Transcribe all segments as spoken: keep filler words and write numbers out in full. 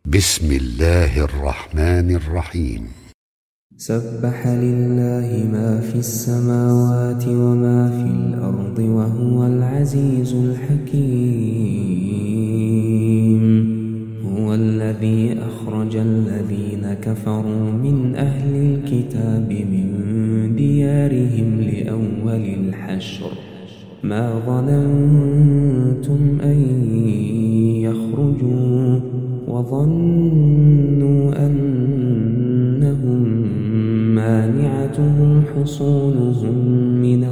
بسم الله الرحمن الرحيم. سبح لله ما في السماوات وما في الأرض وهو العزيز الحكيم. هو الذي أخرج الذين كفروا من أهل الكتاب من ديارهم لأول الحشر ما ظننتم أن يخرجوا وظنوا أنهم مانعتهم حصونهم من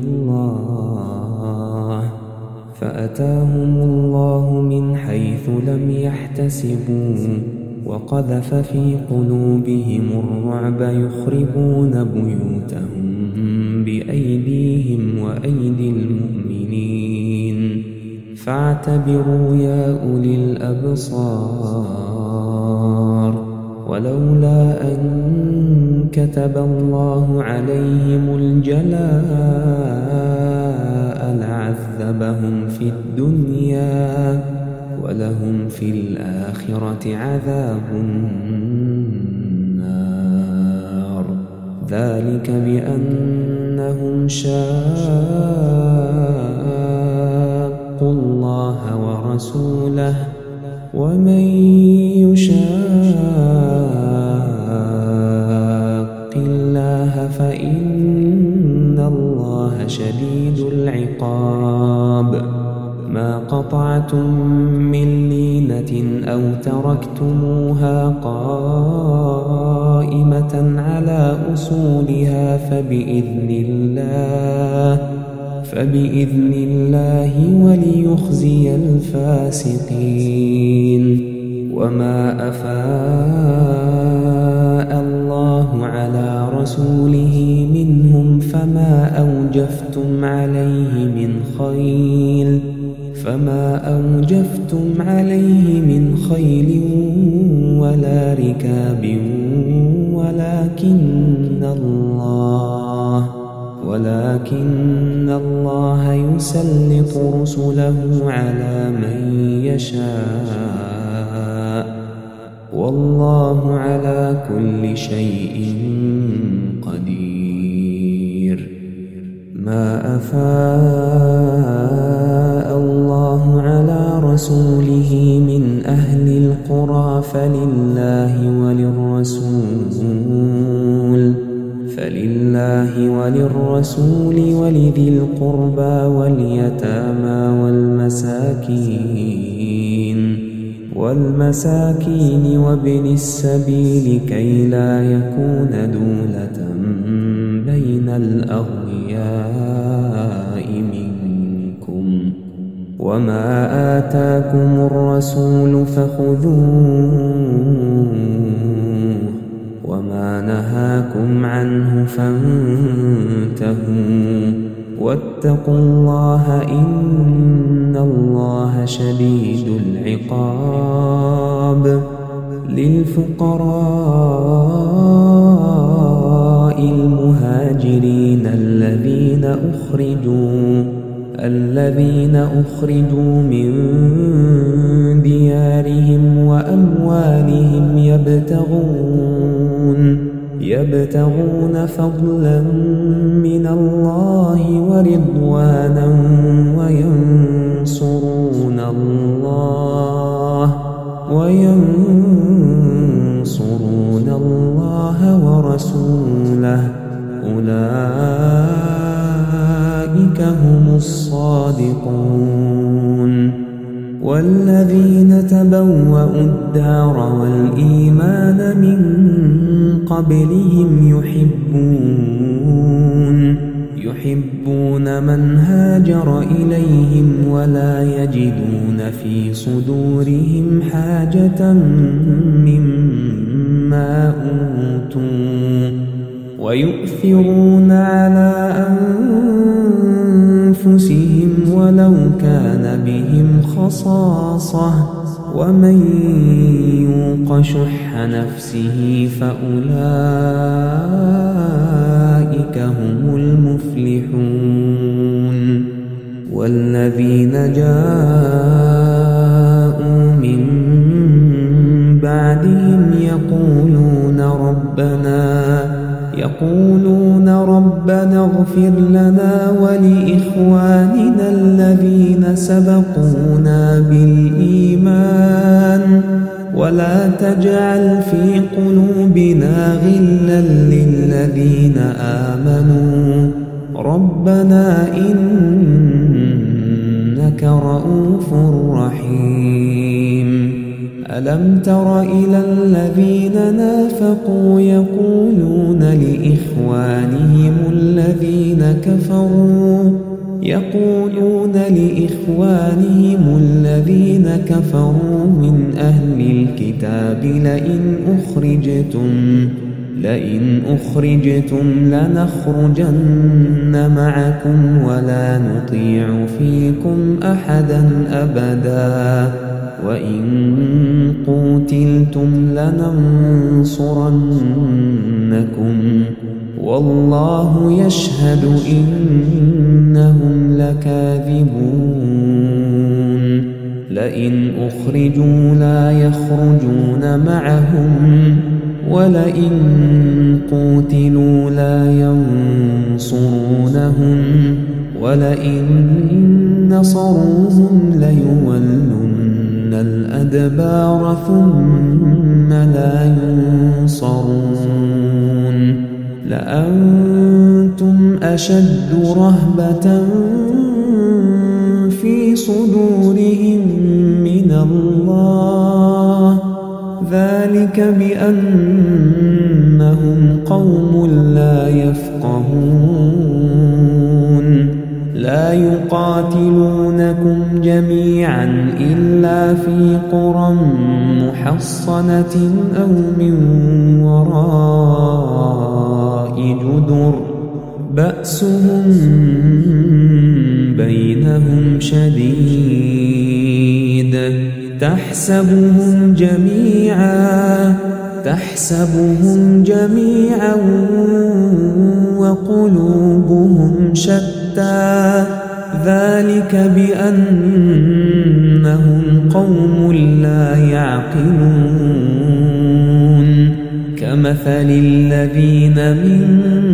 الله فأتاهم الله من حيث لم يحتسبوا وقذف في قلوبهم الرعب يخربون بيوتهم بأيديهم وأيدي المؤمنين فاعتبروا يا أولي الأبصار. ولولا أن كتب الله عليهم الجلاء لعذبهم في الدنيا ولهم في الآخرة عذاب النار. ذلك بأنهم شاقوا الله ورسوله ومن يشاق الله فإن الله شديد العقاب. ما قطعتم من لينة أو تركتموها قائمة على أصولها فبإذن الله فبإذن الله وليخزي الفاسقين. وما أفاء الله على رسوله منهم فما أوجفتم عليه من خيل فما أوجفتم عليه من خيل ولا ركاب ولكن الله ولكن الله يسلط رسله على من يشاء والله على كل شيء قدير. ما أفاء الله على رسوله من أهل القرى فلله وللرسول فلله وللرسول ولذي القربى واليتامى والمساكين والمساكين وابن السبيل كي لا يكون دولة بين الأغنياء منكم. وما آتاكم الرسول فخذوه وما نهاكم عنه فانتهوا واتقوا الله إن الله شديد العقاب. للفقراء المهاجرين الذين أخرجوا الذين أخرجوا من ديارهم وأموالهم يبتغون يبتغون فضلا من الله ورضوانا وينصرون الله وينصرون الله ورسوله أولئك هم الصادقون. والذين تبوأوا الدار والإيمان من قبلهم يحبون يحبون من هاجر إليهم ولا يجدون في صدورهم حاجة مما أوتوا ويؤثرون على أنفسهم ولو كان بهم خصاصة ومن يوق شح نفسه فأولئك هم المفلحون. والذين جاءوا من بعدهم يقولون ربنا يقولون ربنا اغفر لنا ولإخواننا الذين سبقونا بالإيمان ولا تجعل في قلوبنا غلا للذين آمنوا ربنا إنك رؤوف رحيم. ألم تر إلى الذين نافقوا يقولون لإخوانهم الذين كفروا يقولون لإخوانهم الذين كفروا من أهل الكتاب لئن أخرجتم لئن أخرجتم لنخرجن معكم ولا نطيع فيكم أحدا أبدا وإن قوتلتم لننصرنكم والله يشهد إنهم لكاذبون. لئن أخرجوا لا يخرجون معهم ولئن قوتلوا لا ينصرونهم ولئن نصروهم ليولن الأدبار ثم لا ينصرون. لأنتم أشد رهبة في صدورهم من الله ذلك بأنهم قوم لا يفقهون. لا يقاتلونكم جميعا إلا في قرى محصنة أو من وراء جدر بأسهم بينهم شديد تحسبهم جميعا تحسبهم جميعا وقلوبهم شتى ذلك بأنهم قوم لا يعقلون. كمثل الذين من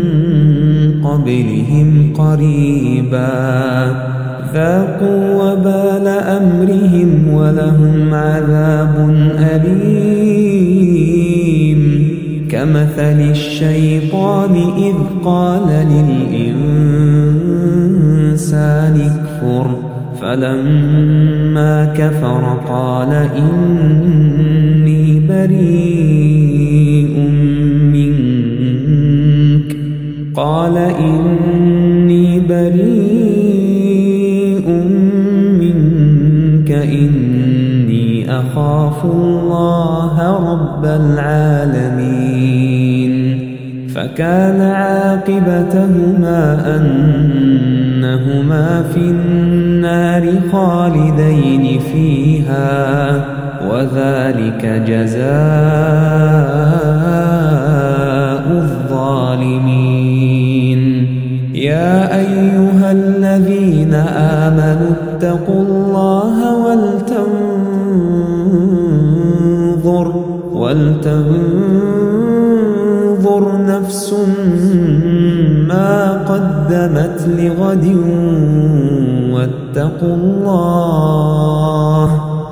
قبلهم قريبا ذاقوا وبال أمرهم ولهم عذاب أليم. كمثل الشيطان إذ قال للإنسان اكفر فلما كفر قال إني بريء منك قال إني بريء منك إني أخاف الله رب العالمين. فكان عاقبتهما أنهما في النار خالدين فيها وذلك جزاء الظالمين. يا أيها الذين آمنوا اتقوا الله ولتنظر ولتنظر نفس ما قدمت لغد واتقوا الله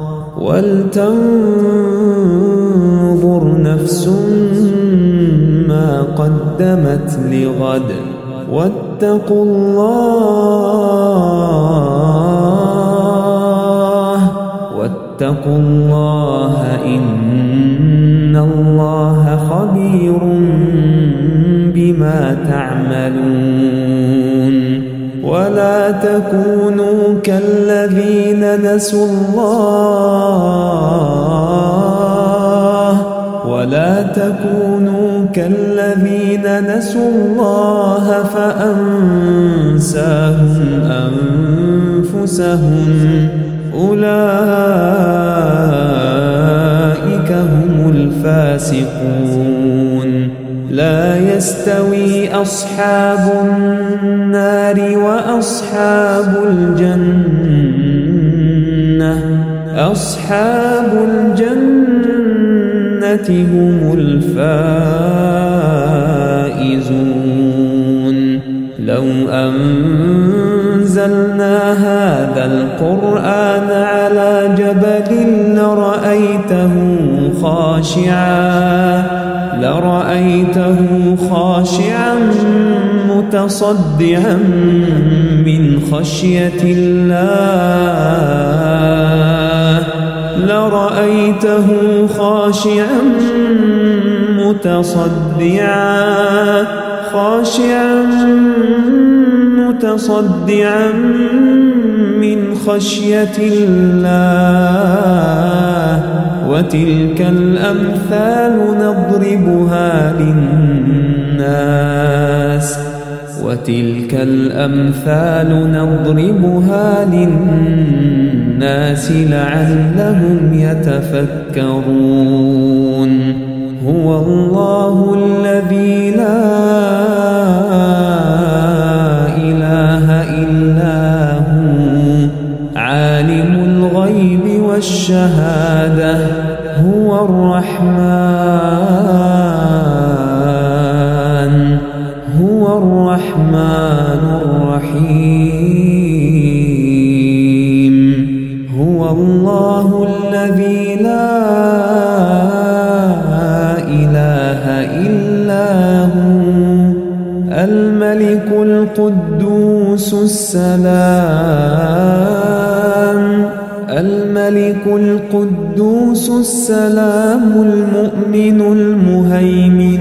ولتنظر نفس ما قدمت لغد واتقوا الله واتقوا الله إن الله خبير بما تعملون. ولا تكونوا كالذين نسوا الله ولا تكونوا كالذين نسوا الله فأنساهم أنفسهم أولئك هم الفاسقون. لا يستوي أصحاب النار وأصحاب الجنة أصحاب الجنة هم الفائزون. لو أنزلنا هذا القرآن على جبل لرأيته خاشعا لرأيته خاشعا متصدعا من خشية الله لرأيته خاشعا متصدعا خاشعا متصدعا من خشية الله. وتلك الأمثال نضربها للناس وتلك الأمثال نضربها للناس لعلهم يتفكرون. هو الله الذي لا إله إلا هو عالم الغيب والشهادة هو الرحمن هو الرحمن الرحيم. هو الله الذي لا إله إلا هو الملك القدوس السلام الملك القدوس السلام المؤمن المهيمن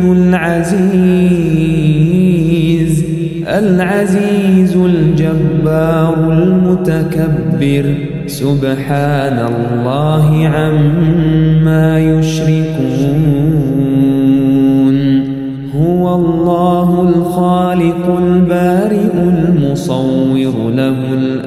العزيز العزيز الجبار المتكبر. سبحان الله عما يشركون. هو الله الخالق البارئ المصور له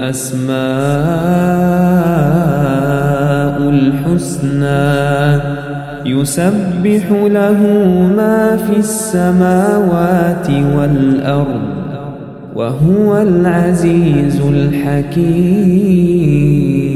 الأسماء الحسنى يسبح له ما في السماوات والأرض وهو العزيز الحكيم.